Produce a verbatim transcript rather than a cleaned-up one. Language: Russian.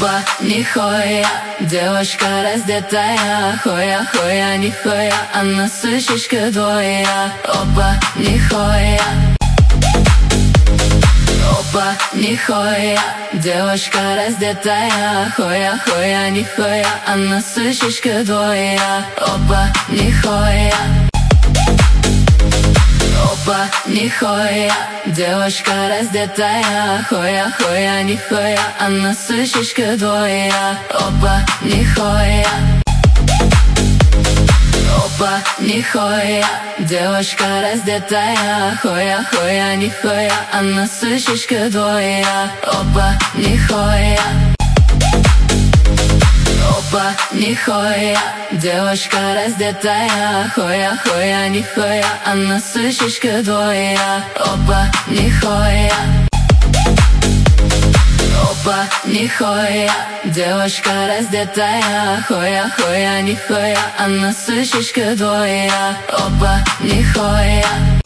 Опа, нихуя, девушка раздетая, хуя, хуя, нихуя, она сучечка двоя. Опа, нихуя, опа, нихуя, девушка раздетая, хуя, хуя, нихуя, она сучечка двоя. Опа, нихуя, опа, нихуя, девушка раздетая, хуя, хуя, нихуя, она сучечка двоя. Опа, нихуя, опа, нихуя, девушка раздетая, хуя, хуя, нихуя, она сучечка двоя. Опа, нихуя, опа, нихуя, девушка раздетая, хуя, хуя, нихуя, она сучечка двоя. Опа, нихуя, опа, нихуя, девушка раздетая, хуя, хуя, нихуя, она сучечка двоя. Опа, нихуя.